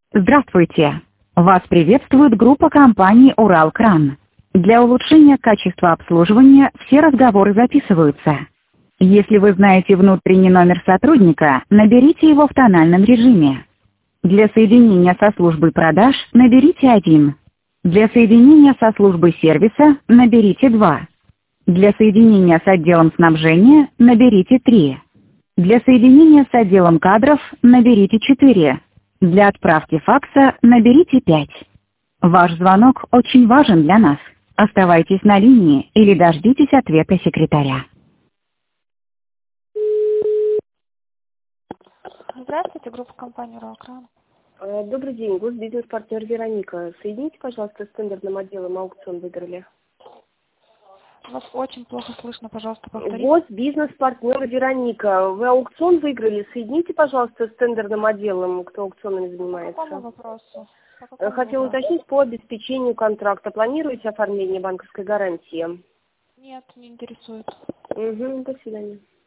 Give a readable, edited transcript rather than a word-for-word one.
Здравствуйте! Вас приветствует группа компаний «Уралкран». Для улучшения качества обслуживания все разговоры записываются. Если вы знаете внутренний номер сотрудника, наберите его в тональном режиме. Для соединения со службой продаж наберите 1. Для соединения со службой сервиса наберите 2. Для соединения с отделом снабжения наберите 3. Для соединения с отделом кадров наберите 4. Для отправки факса наберите 5. Ваш звонок очень важен для нас. Оставайтесь на линии или дождитесь ответа секретаря. Здравствуйте, группа компании «Уралкран». Добрый день, госбизнес-партнер Вероника. Соедините, пожалуйста, с тендерным отделом, аукцион выиграли. Вас очень плохо слышно, пожалуйста, повторите. Госбизнес-партнер Вероника. Вы аукцион выиграли? Соедините, пожалуйста, с тендерным отделом, кто аукционами занимается. По какому вопросу? Хотела уточнить по обеспечению контракта. Планируете оформление банковской гарантии? Нет, не интересует. Угу, до свидания.